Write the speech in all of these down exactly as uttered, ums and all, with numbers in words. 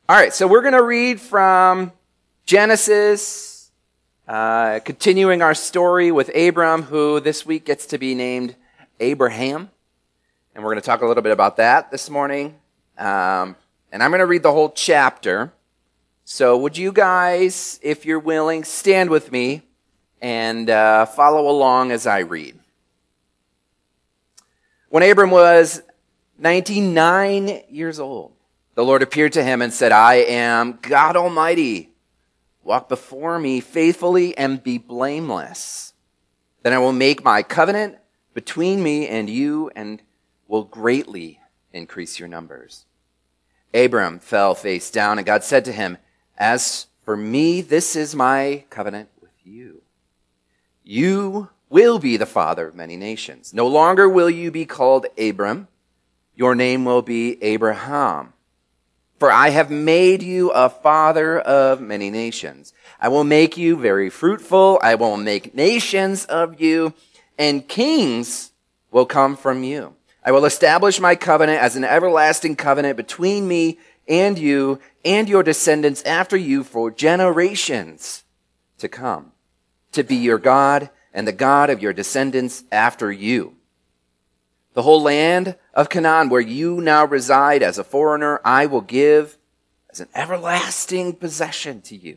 All right, so we're going to read from Genesis, uh, continuing our story with Abram, who this week gets to be named Abraham. And we're going to talk a little bit about that this morning. Um, and I'm going to read the whole chapter. So would you guys, if you're willing, stand with me and uh, follow along as I read. When Abram was ninety-nine years old, the Lord appeared to him and said, I am God Almighty. Walk before me faithfully and be blameless. Then I will make my covenant between me and you and will greatly increase your numbers. Abram fell face down, and God said to him, As for me, this is my covenant with you. You will be the father of many nations. No longer will you be called Abram. Your name will be Abraham. For I have made you a father of many nations. I will make you very fruitful. I will make nations of you, and kings will come from you. I will establish my covenant as an everlasting covenant between me and you and your descendants after you for generations to come, to be your God and the God of your descendants after you. The whole land of Canaan, where you now reside as a foreigner, I will give as an everlasting possession to you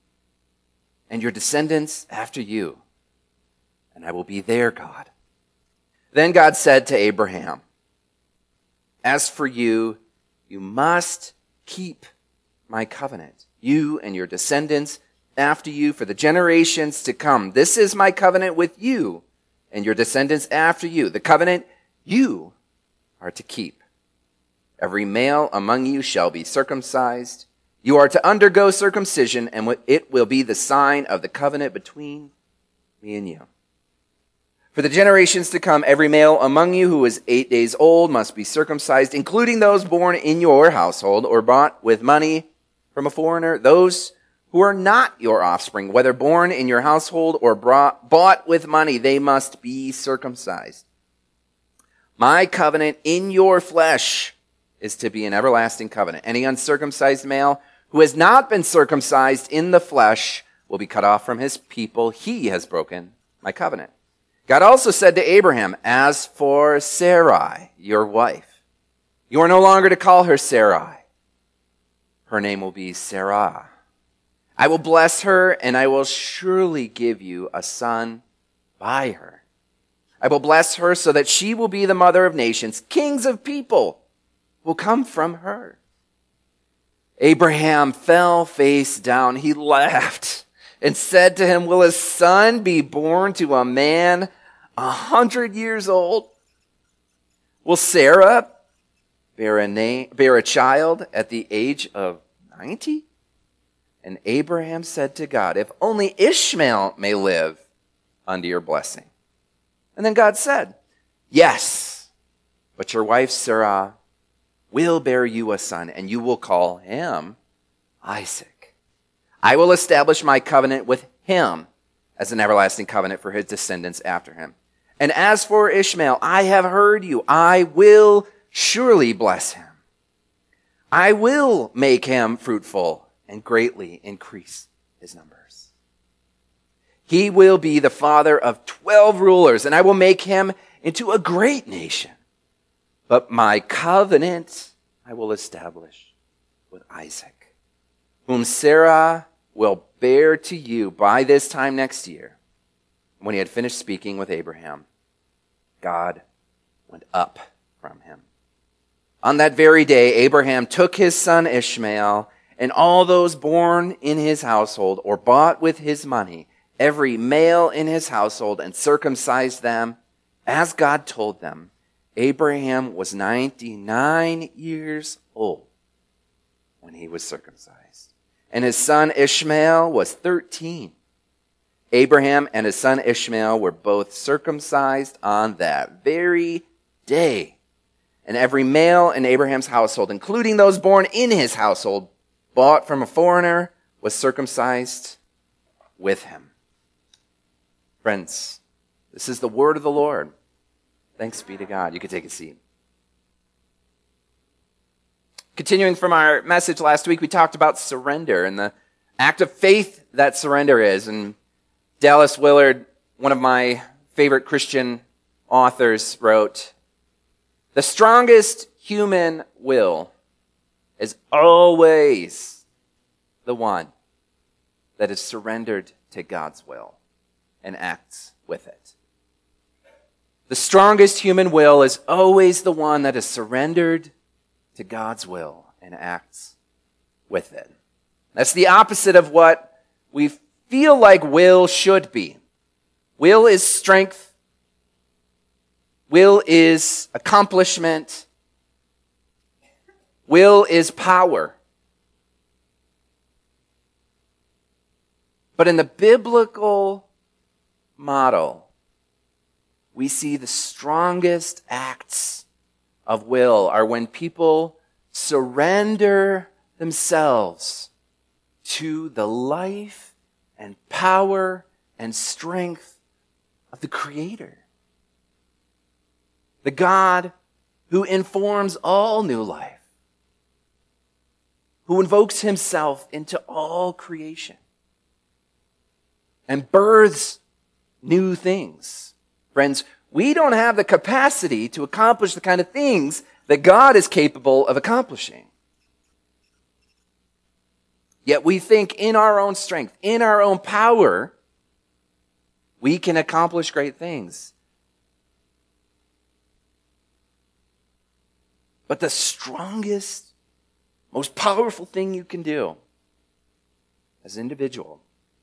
and your descendants after you, and I will be their God. Then God said to Abraham, As for you, you must keep my covenant, you and your descendants after you for the generations to come. This is my covenant with you and your descendants after you, the covenant you are to keep. Every male among you shall be circumcised. You are to undergo circumcision, and it will be the sign of the covenant between me and you. For the generations to come, every male among you who is eight days old must be circumcised, including those born in your household or bought with money from a foreigner. Those who are not your offspring, whether born in your household or brought, bought with money, they must be circumcised. My covenant in your flesh is to be an everlasting covenant. Any uncircumcised male who has not been circumcised in the flesh will be cut off from his people. He has broken my covenant. God also said to Abraham, As for Sarai, your wife, you are no longer to call her Sarai. Her name will be Sarah. I will bless her, and I will surely give you a son by her. I will bless her so that she will be the mother of nations. Kings of people will come from her. Abraham fell face down. He laughed and said to him, Will a son be born to a man a hundred years old? Will Sarah bear a name, bear a child at the age of ninety? And Abraham said to God, If only Ishmael may live under your blessing. And then God said, Yes, but your wife Sarah will bear you a son, and you will call him Isaac. I will establish my covenant with him as an everlasting covenant for his descendants after him. And as for Ishmael, I have heard you. I will surely bless him. I will make him fruitful and greatly increase his numbers. He will be the father of twelve rulers, and I will make him into a great nation. But my covenant I will establish with Isaac, whom Sarah will bear to you by this time next year. When he had finished speaking with Abraham, God went up from him. On that very day, Abraham took his son Ishmael and all those born in his household or bought with his money, every male in his household, and circumcised them as God told them. Abraham was ninety-nine years old when he was circumcised, and his son Ishmael was thirteen. Abraham and his son Ishmael were both circumcised on that very day. And every male in Abraham's household, including those born in his household, bought from a foreigner, was circumcised with him. Friends, this is the word of the Lord. Thanks be to God. You can take a seat. Continuing from our message last week, we talked about surrender and the act of faith that surrender is. And Dallas Willard, one of my favorite Christian authors, wrote, "The strongest human will is always the one that is surrendered to God's will and acts with it." The strongest human will is always the one that is surrendered to God's will and acts with it. That's the opposite of what we feel like will should be. Will is strength. Will is accomplishment. Will is power. But in the biblical model, we see the strongest acts of will are when people surrender themselves to the life and power and strength of the Creator. The God who informs all new life, who invokes himself into all creation and births new things. Friends, we don't have the capacity to accomplish the kind of things that God is capable of accomplishing. Yet we think in our own strength, in our own power, we can accomplish great things. But the strongest, most powerful thing you can do as an individual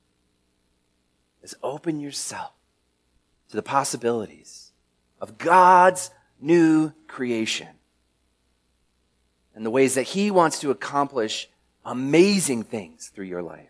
is open yourself to the possibilities of God's new creation and the ways that he wants to accomplish amazing things through your life.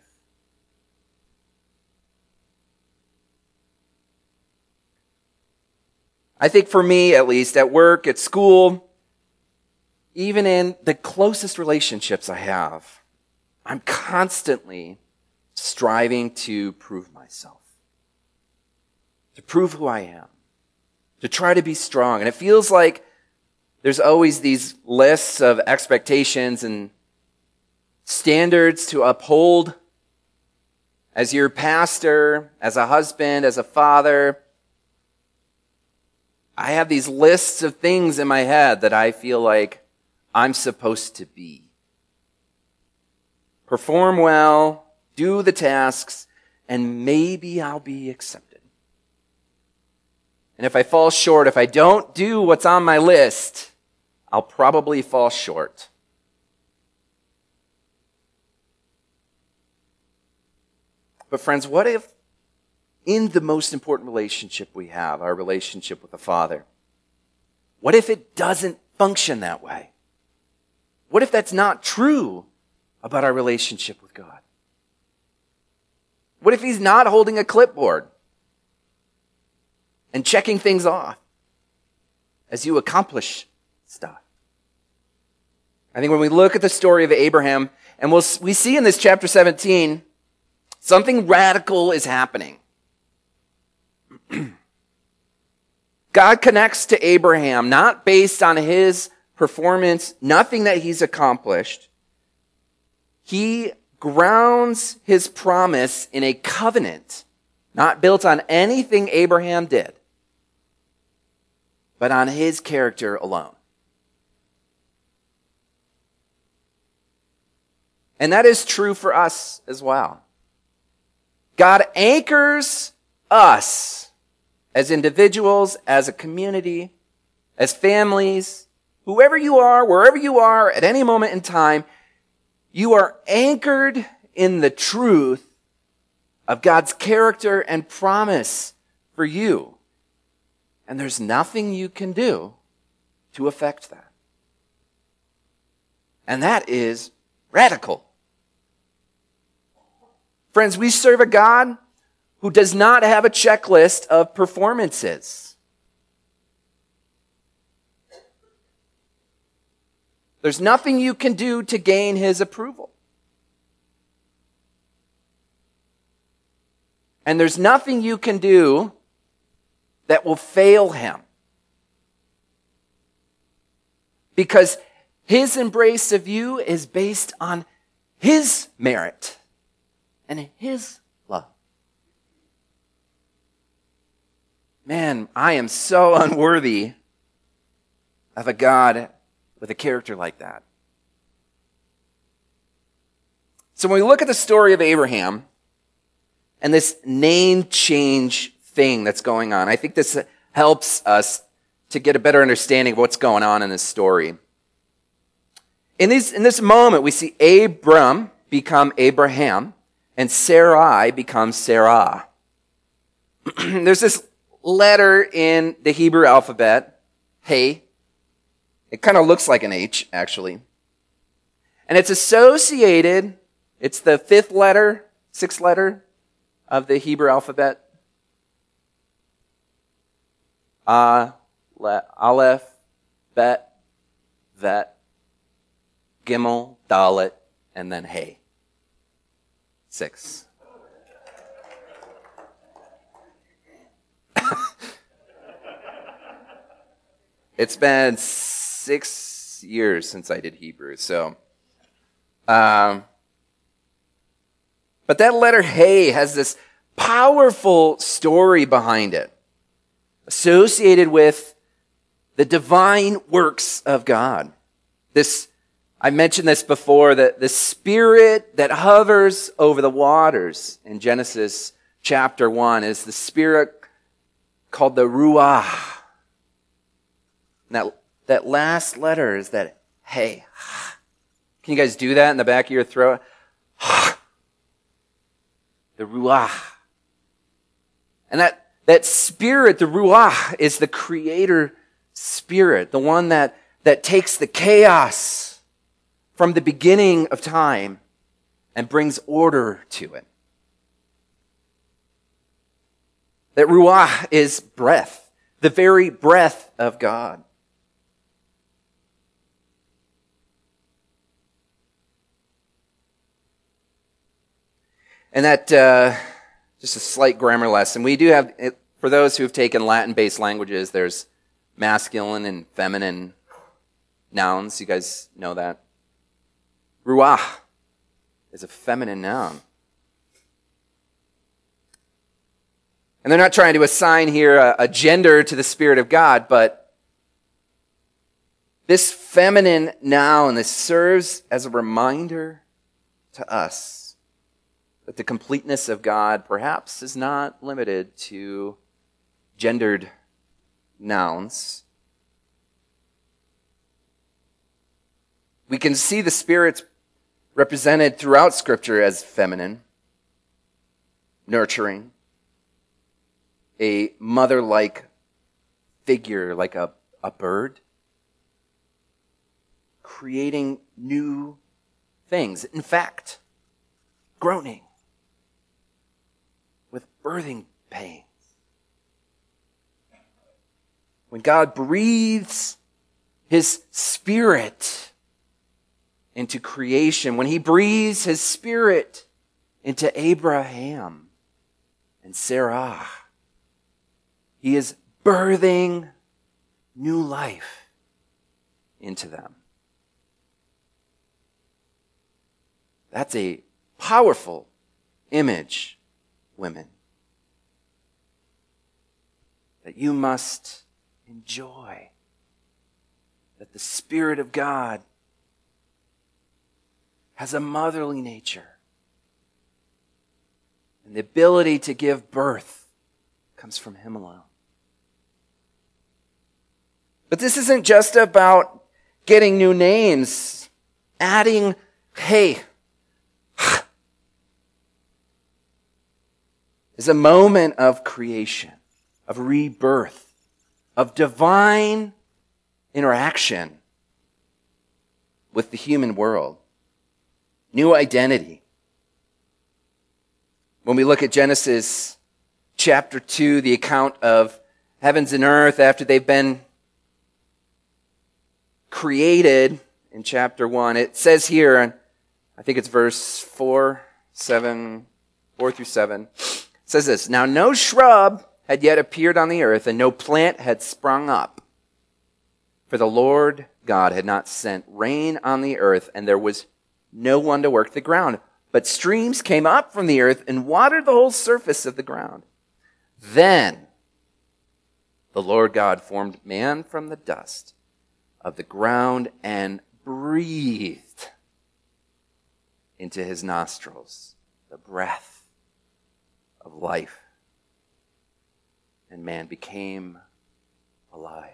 I think for me, at least, at work, at school, even in the closest relationships I have, I'm constantly striving to prove myself, to prove who I am, to try to be strong. And it feels like there's always these lists of expectations and standards to uphold as your pastor, as a husband, as a father. I have these lists of things in my head that I feel like I'm supposed to be. Perform well, do the tasks, and maybe I'll be accepted. And if I fall short, if I don't do what's on my list, I'll probably fall short. But friends, what if in the most important relationship we have, our relationship with the Father, what if it doesn't function that way? What if that's not true about our relationship with God? What if he's not holding a clipboard and checking things off as you accomplish stuff? I think when we look at the story of Abraham, and we'll, we see in this chapter seventeen, something radical is happening. God connects to Abraham, not based on his performance, nothing that he's accomplished. He grounds his promise in a covenant, not built on anything Abraham did, but on his character alone. And that is true for us as well. God anchors us as individuals, as a community, as families, whoever you are, wherever you are, at any moment in time, you are anchored in the truth of God's character and promise for you. And there's nothing you can do to affect that. And that is radical. Friends, we serve a God who does not have a checklist of performances. There's nothing you can do to gain his approval. And there's nothing you can do that will fail him. Because His embrace of you is based on his merit and his love. Man, I am so unworthy of a God with a character like that. So when we look at the story of Abraham and this name change thing that's going on, I think this helps us to get a better understanding of what's going on in this story. In, these, in this moment, we see Abram become Abraham and Sarai become Sarah. There's this letter in the Hebrew alphabet, Hey. It kind of looks like an H, actually. And it's associated, it's the fifth letter, sixth letter of the Hebrew alphabet. Uh, le, Aleph, Bet, Vet, Gimel, Dalet, and then Hey. Six. It's been six years since I did Hebrew, so. Um, but that letter Hey has this powerful story behind it, associated with the divine works of God. This, I mentioned this before, that the spirit that hovers over the waters in Genesis chapter one is the spirit called the Ruach. Now, that last letter is that Hey. Can you guys do that in the back of your throat? The Ruach. And that, that spirit, the Ruach, is the creator spirit, the one that, that takes the chaos from the beginning of time and brings order to it. That Ruach is breath, the very breath of God. And that, uh, just a slight grammar lesson. We do have, for those who have taken Latin-based languages, there's masculine and feminine nouns. You guys know that? Ruach is a feminine noun. And they're not trying to assign here a, a gender to the Spirit of God, but this feminine noun, this serves as a reminder to us that the completeness of God perhaps is not limited to gendered nouns. We can see the Spirit represented throughout Scripture as feminine, nurturing, a mother-like figure like a, a bird, creating new things. In fact, groaning with birthing pains. When God breathes his Spirit into creation, when he breathes his Spirit into Abraham and Sarah, he is birthing new life into them. That's a powerful image, women, that you must enjoy. That the Spirit of God has a motherly nature. And the ability to give birth comes from him alone. But this isn't just about getting new names, adding, hey, is a moment of creation, of rebirth, of divine interaction with the human world. New identity. When we look at Genesis chapter two, the account of heavens and earth after they've been created in chapter one, it says here, I think it's verse four, seven, four through seven, it says this, now no shrub had yet appeared on the earth, and no plant had sprung up. For the Lord God had not sent rain on the earth, and there was no one to work the ground. But streams came up from the earth and watered the whole surface of the ground. Then the Lord God formed man from the dust of the ground and breathed into his nostrils the breath of life. And man became alive.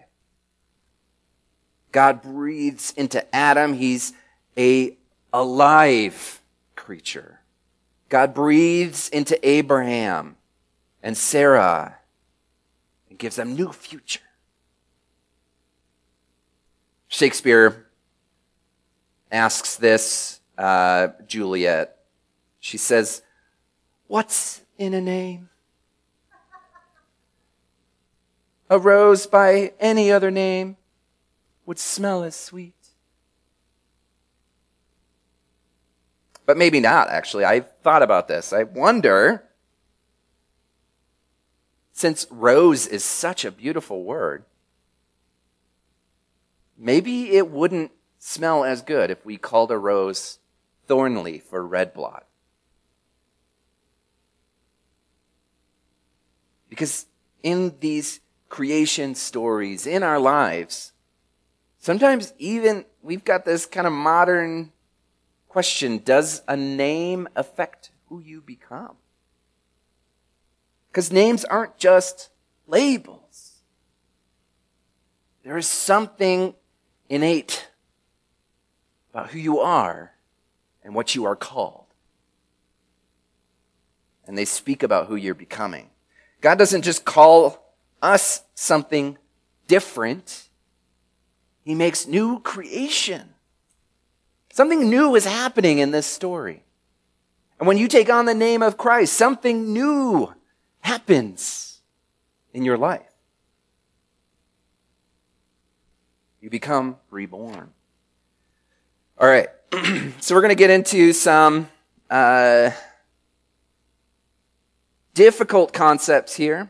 God breathes into Adam. He's a alive creature. God breathes into Abraham and Sarah and gives them new future. Shakespeare asks this, uh, Juliet. She says, "What's in a name? A rose by any other name would smell as sweet." But maybe not, actually. I've thought about this. I wonder, since rose is such a beautiful word, maybe it wouldn't smell as good if we called a rose thornleaf or red blot. Because in these creation stories, in our lives, sometimes even we've got this kind of modern question, does a name affect who you become? Because names aren't just labels. There is something innate about who you are and what you are called. And they speak about who you're becoming. God doesn't just call us something different. He makes new creation. Something new is happening in this story. And when you take on the name of Christ, something new happens in your life. You become reborn. All right, so we're going to get into some uh, difficult concepts here.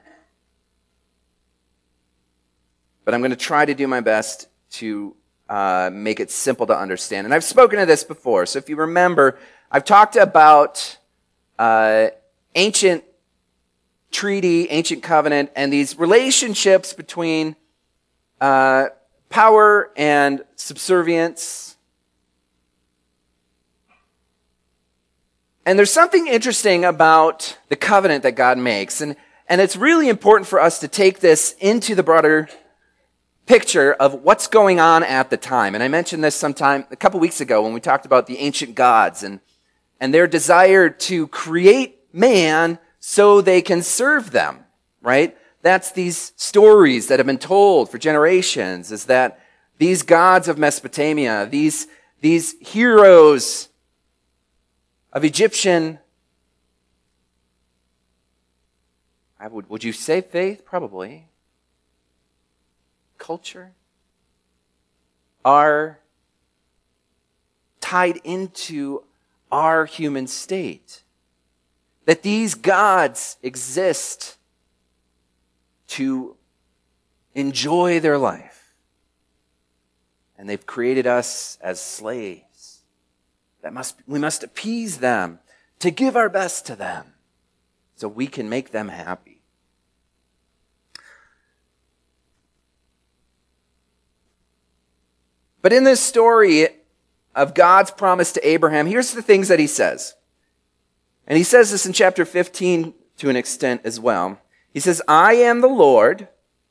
But I'm going to try to do my best to uh, make it simple to understand. And I've spoken of this before. So if you remember, I've talked about uh, ancient treaty, ancient covenant, and these relationships between uh, power and subservience. And there's something interesting about the covenant that God makes. And, and it's really important for us to take this into the broader picture of what's going on at the time. And I mentioned this sometime a couple weeks ago when we talked about the ancient gods and, and their desire to create man so they can serve them, right? That's these stories that have been told for generations, is that these gods of Mesopotamia, these, these heroes of Egyptian, I would, would you say faith? Probably. Culture are tied into our human state. That these gods exist to enjoy their life. And they've created us as slaves. That must, we must appease them, to give our best to them, so we can make them happy. But in this story of God's promise to Abraham, here's the things that he says. And he says this in chapter fifteen to an extent as well. He says, "I am the Lord.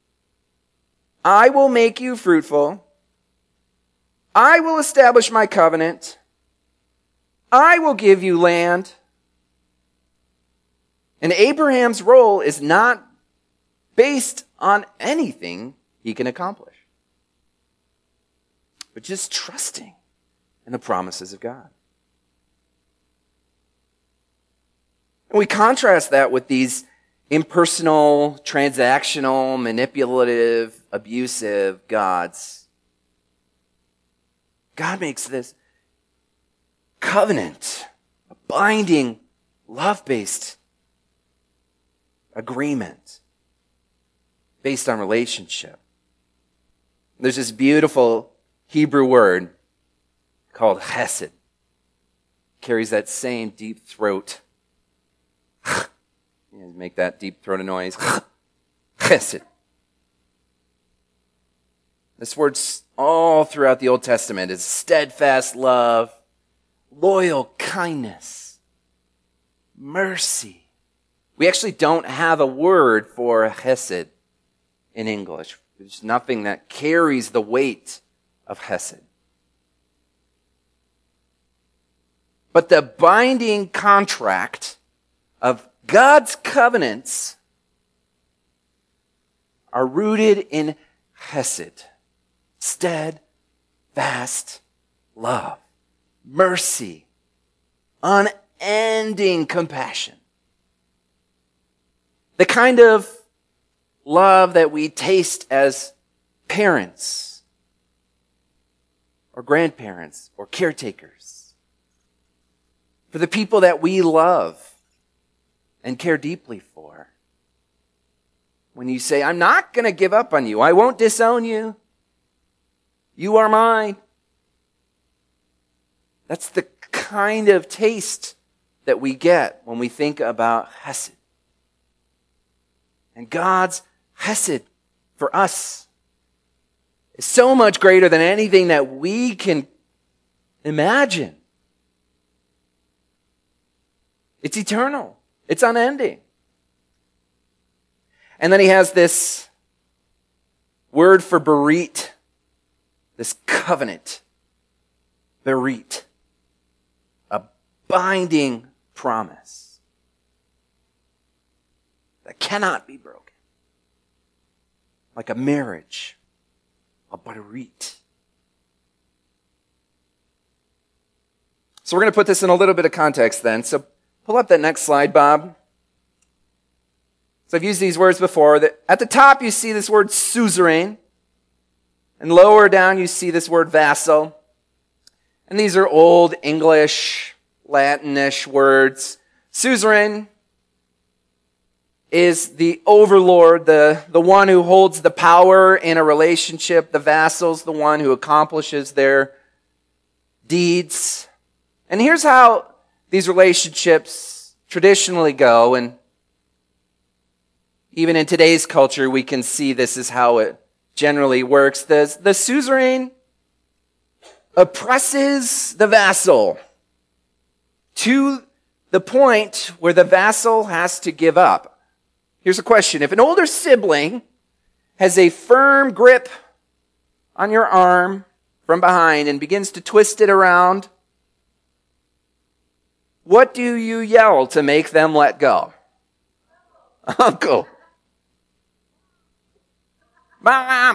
I will make you fruitful. I will establish my covenant. I will give you land." And Abraham's role is not based on anything he can accomplish, but just trusting in the promises of God. And we contrast that with these impersonal, transactional, manipulative, abusive gods. God makes this covenant, a binding, love-based agreement based on relationship. There's this beautiful Hebrew word called chesed. Carries that same deep throat. Make that deep throated noise. Chesed. This word's all throughout the Old Testament is steadfast love, loyal kindness, mercy. We actually don't have a word for chesed in English. There's nothing that carries the weight of chesed. But the binding contract of God's covenants are rooted in chesed, steadfast love, mercy, unending compassion. The kind of love that we taste as parents or grandparents or caretakers for the people that we love and care deeply for. When you say, I'm not going to give up on you. I won't disown you. You are mine. That's the kind of taste that we get when we think about chesed. And God's chesed for us is so much greater than anything that we can imagine. It's eternal. It's unending. And then he has this word for berit, this covenant, berit, a binding promise that cannot be broken. Like a marriage, a berit. So we're going to put this in a little bit of context then. So pull up that next slide, Bob. So I've used these words before. At the top you see this word suzerain. And lower down you see this word vassal. And these are old English, Latinish words. Suzerain is the overlord, the, the one who holds the power in a relationship. The vassal's the one who accomplishes their deeds. And here's how these relationships traditionally go, and even in today's culture, we can see this is how it generally works. The, the suzerain oppresses the vassal to the point where the vassal has to give up. Here's a question. If an older sibling has a firm grip on your arm from behind and begins to twist it around, what do you yell to make them let go? Uncle. Mom.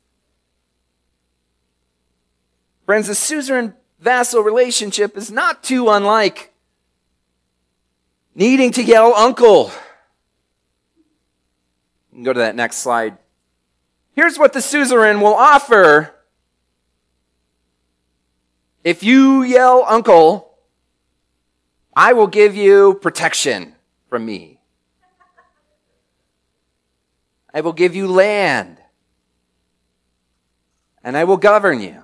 Friends, the suzerain-vassal relationship is not too unlike needing to yell uncle. You can go to that next slide. Here's what the suzerain will offer. If you yell uncle, I will give you protection from me. I will give you land. And I will govern you.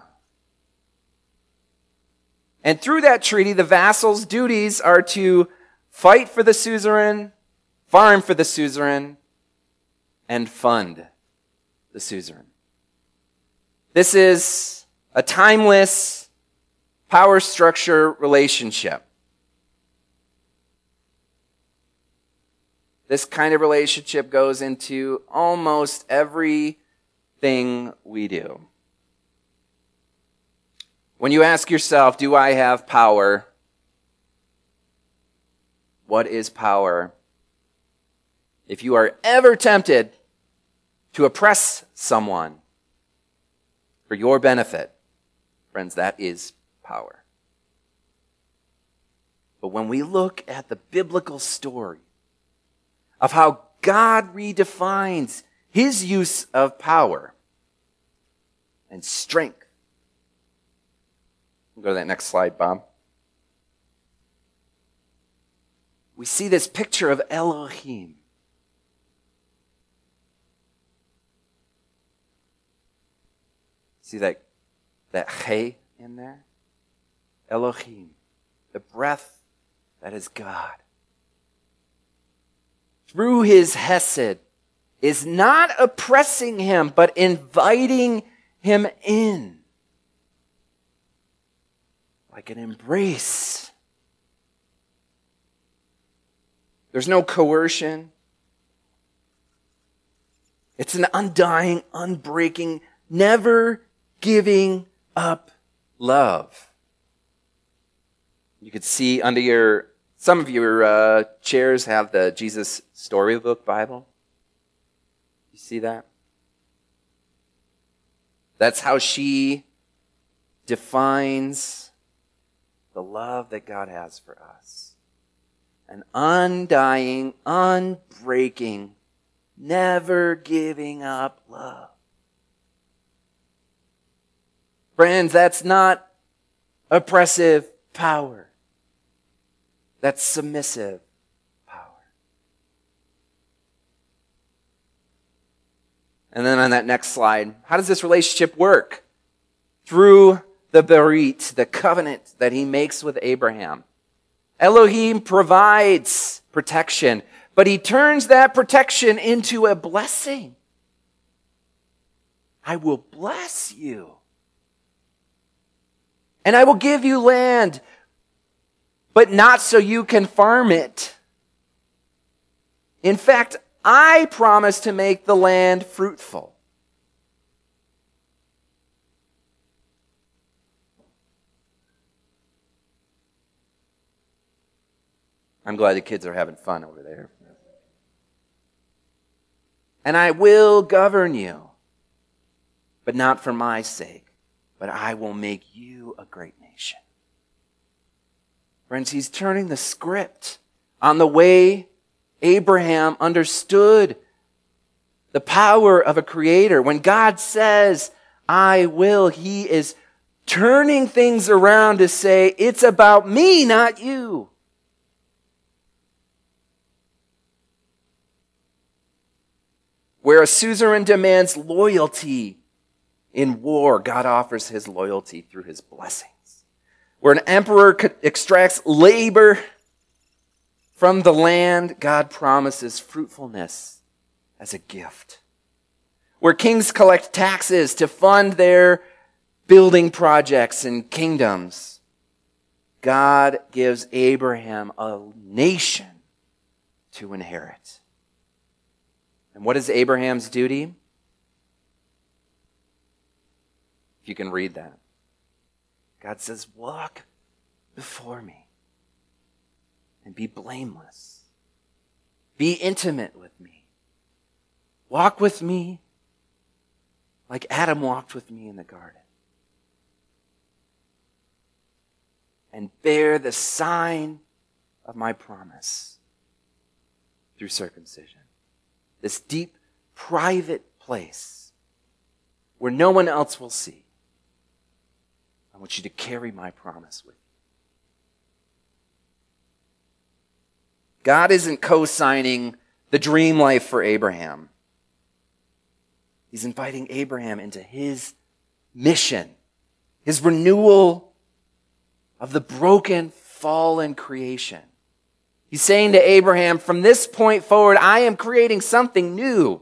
And through that treaty, the vassal's duties are to fight for the suzerain, farm for the suzerain, and fund the suzerain. This is a timeless power structure relationship. This kind of relationship goes into almost everything we do. When you ask yourself, do I have power? What is power? If you are ever tempted to oppress someone for your benefit, friends, that is power. But when we look at the biblical story of how God redefines his use of power and strength, go to that next slide, Bob. We see this picture of Elohim. See that that He in there. Elohim, the breath that is God. Through his hesed, is not oppressing him, but inviting him in. Like an embrace. There's no coercion. It's an undying, unbreaking, never giving up love. You could see under your, some of your uh, chairs have the Jesus Storybook Bible. You see that? That's how she defines the love that God has for us. An undying, unbreaking, never giving up love. Friends, that's not oppressive power. That's submissive power. And then on that next slide, how does this relationship work? Through the Berit, the covenant that he makes with Abraham. Elohim provides protection, but he turns that protection into a blessing. I will bless you. And I will give you land, but not so you can farm it. In fact, I promise to make the land fruitful. I'm glad the kids are having fun over there. And I will govern you, but not for my sake, but I will make you a great nation. Friends, he's turning the script on the way Abraham understood the power of a creator. When God says, I will, he is turning things around to say, it's about me, not you. Where a suzerain demands loyalty in war, God offers his loyalty through his blessings. Where an emperor extracts labor from the land, God promises fruitfulness as a gift. Where kings collect taxes to fund their building projects and kingdoms, God gives Abraham a nation to inherit. And what is Abraham's duty? If you can read that. God says, walk before me and be blameless. Be intimate with me. Walk with me like Adam walked with me in the garden. And bear the sign of my promise through circumcision. This deep, private place where no one else will see. I want you to carry my promise with you. God isn't co-signing the dream life for Abraham. He's inviting Abraham into his mission, his renewal of the broken, fallen creation. He's saying to Abraham, from this point forward, I am creating something new,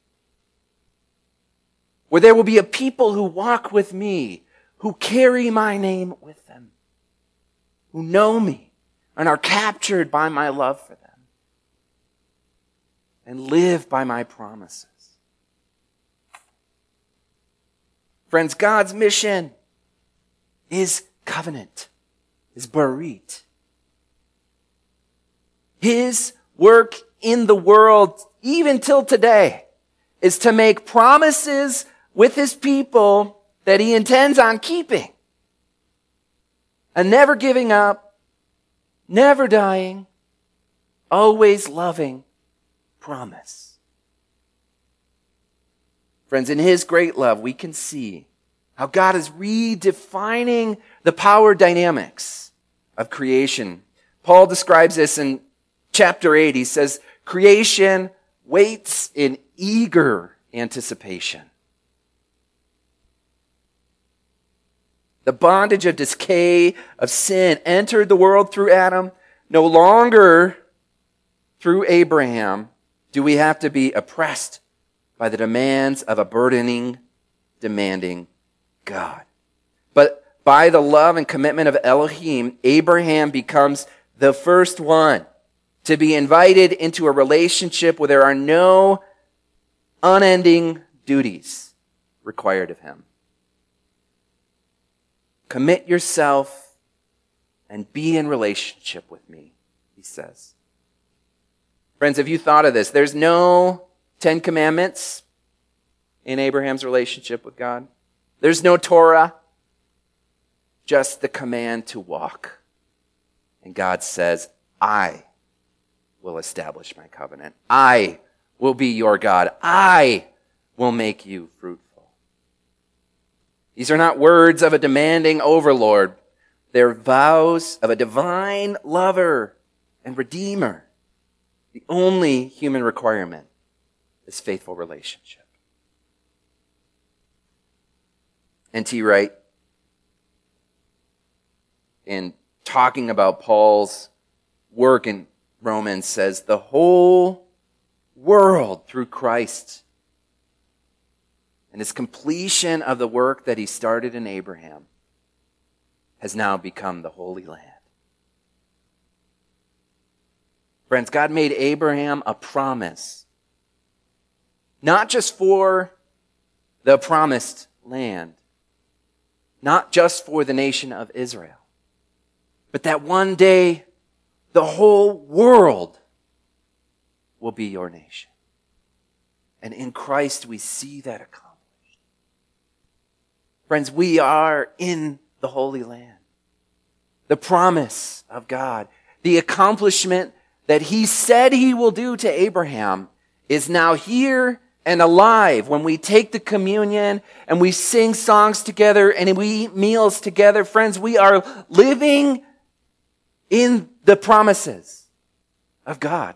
where there will be a people who walk with me, who carry my name with them, who know me and are captured by my love for them, and live by my promises. Friends, God's mission is covenant, is Berit. His work in the world, even till today, is to make promises with his people that he intends on keeping. A never giving up, never dying, always loving promise. Friends, in his great love, we can see how God is redefining the power dynamics of creation. Paul describes this in chapter eight. He says, creation waits in eager anticipation. The bondage of decay, of sin, entered the world through Adam. No longer through Abraham do we have to be oppressed by the demands of a burdening, demanding God. But by the love and commitment of Elohim, Abraham becomes the first one to be invited into a relationship where there are no unending duties required of him. Commit yourself and be in relationship with me, he says. Friends, have you thought of this? There's no Ten Commandments in Abraham's relationship with God. There's no Torah, just the command to walk. And God says, I will establish my covenant. I will be your God. I will make you fruitful. These are not words of a demanding overlord. They're vows of a divine lover and redeemer. The only human requirement is faithful relationship. N T Wright, in talking about Paul's work in Romans, says the whole world through Christ and his completion of the work that he started in Abraham has now become the Holy Land. Friends, God made Abraham a promise, not just for the promised land, not just for the nation of Israel, but that one day the whole world will be your nation. And in Christ we see that accomplished. Friends, we are in the Holy Land. The promise of God, the accomplishment that he said he will do to Abraham is now here and alive when we take the communion and we sing songs together and we eat meals together. Friends, we are living in the promises of God.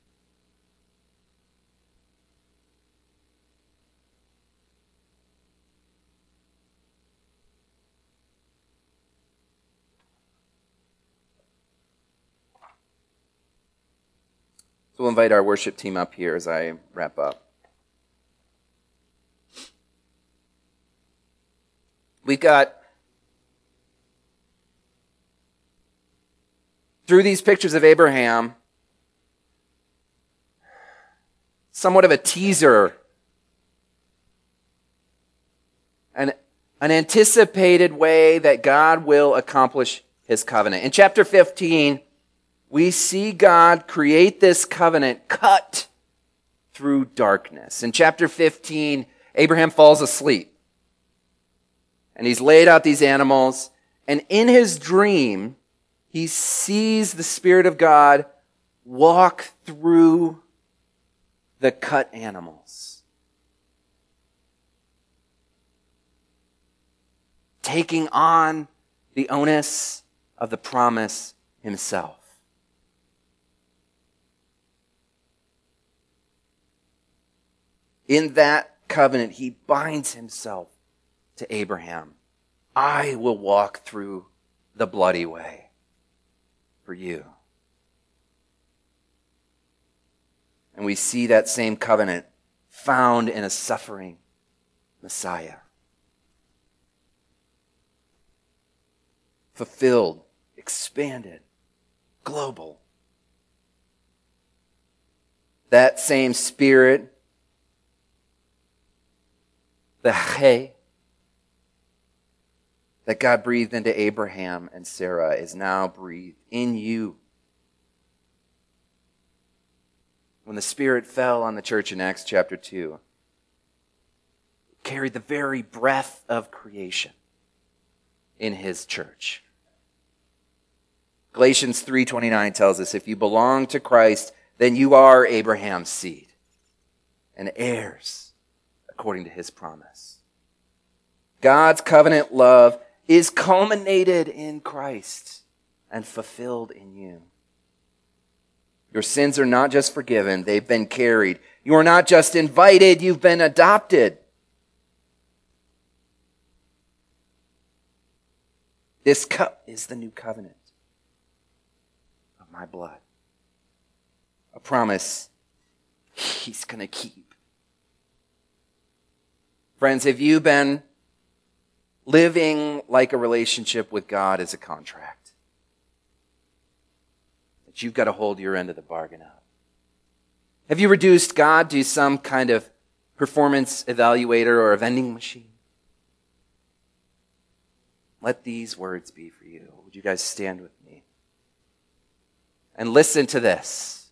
So we'll invite our worship team up here as I wrap up. We've got, through these pictures of Abraham, somewhat of a teaser, an, an anticipated way that God will accomplish his covenant. In chapter fifteen, we see God create this covenant cut through darkness. In chapter fifteen, Abraham falls asleep. And he's laid out these animals. And in his dream, he sees the Spirit of God walk through the cut animals, taking on the onus of the promise himself. In that covenant, he binds himself to Abraham. I will walk through the bloody way for you. And we see that same covenant found in a suffering Messiah. Fulfilled, expanded, global. That same Spirit, the He, that God breathed into Abraham and Sarah is now breathed in you. When the Spirit fell on the church in Acts chapter two, it carried the very breath of creation in his church. Galatians three twenty-nine tells us, if you belong to Christ, then you are Abraham's seed and heirs according to his promise. God's covenant love is culminated in Christ and fulfilled in you. Your sins are not just forgiven, they've been carried. You are not just invited, you've been adopted. This cup is the new covenant of my blood. A promise he's going to keep. Friends, have you been living like a relationship with God is a contract that you've got to hold your end of the bargain of? Have you reduced God to some kind of performance evaluator or a vending machine? Let these words be for you. Would you guys stand with me? And listen to this.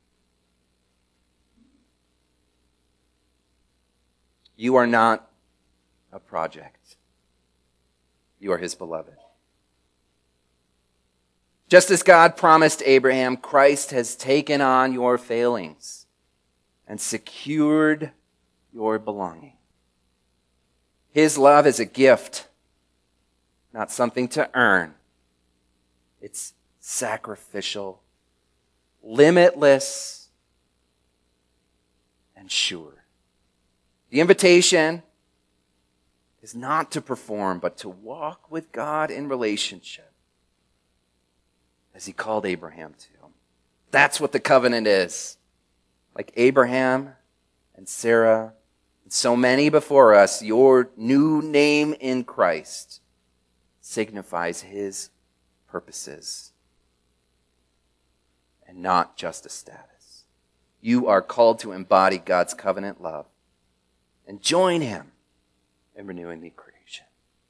You are not a project. You are his beloved. Just as God promised Abraham, Christ has taken on your failings and secured your belonging. His love is a gift, not something to earn. It's sacrificial, limitless, and sure. The invitation is not to perform, but to walk with God in relationship, as he called Abraham to. That's what the covenant is. Like Abraham and Sarah and so many before us, your new name in Christ signifies his purposes and not just a status. You are called to embody God's covenant love and join him in renewing the